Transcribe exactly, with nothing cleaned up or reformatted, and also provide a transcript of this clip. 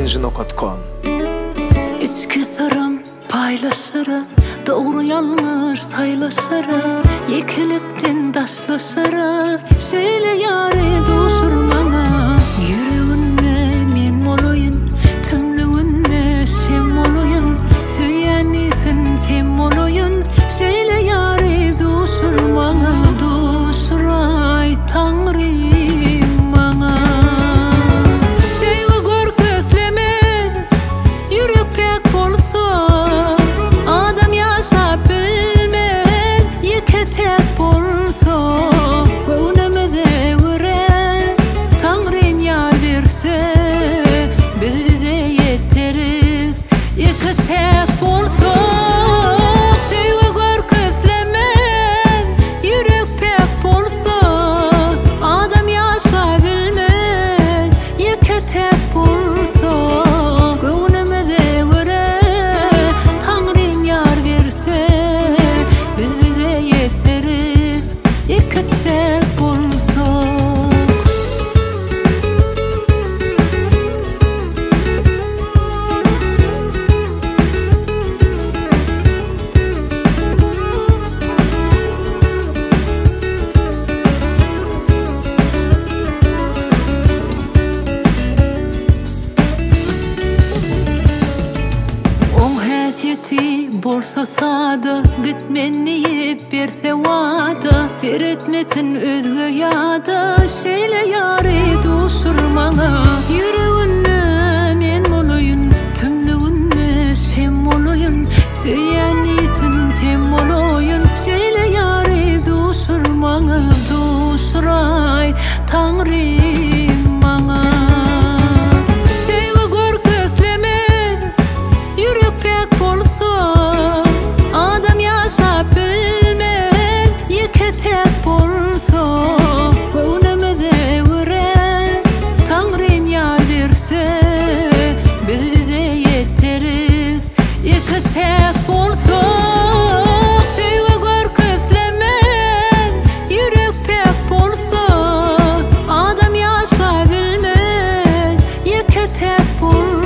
inji nokta com. İçki sarım paylaşırım, doğru yanlış saylaşırım, yekilikten daşlaşırım, şeyle yari duşurmana. Yüreğinle men olayın, tümlüğünle şem olayın, süyenisin tem olayın, şeyle yari duşurmana. Duşuray Tanrım bana. Sevgi gör gözlemen, yürek pek bolsa, adam yaşap bilmen, yeke tek bolsa. Gönlümde göre Tanrım yar verse, biz bize yeteriz, yeke tek bolsa. Sevgi gör gözlemen, yürek pek bolsa, adam yaşap bilmen, yeke tek bolsa. Gönlümde göre Tanrım yar verse, biz bize yeteriz, yeke tek bolsa. On hasiyeti bolsa sada, gitmeni yip berse vada, seyretmesin özgü yada, şeyle yari duşurmana. Yüreğinle men olayın, tümlüğünle şem olayın, süyenisin tem olayın, şeyle yari duşurmana. Duşuray Tanrım bana. Sevgi gör gözlemen, yürek pek bolsa, adam yaşap bilmen, yeke tek bolsa. Gönlümde göre Tanrım yar verse, biz bize yeteriz, yeke tek bolsa. Sevgi gör gözlemen, yürek pek bolsa, adam yaşap bilmen, yeke tek bolsa.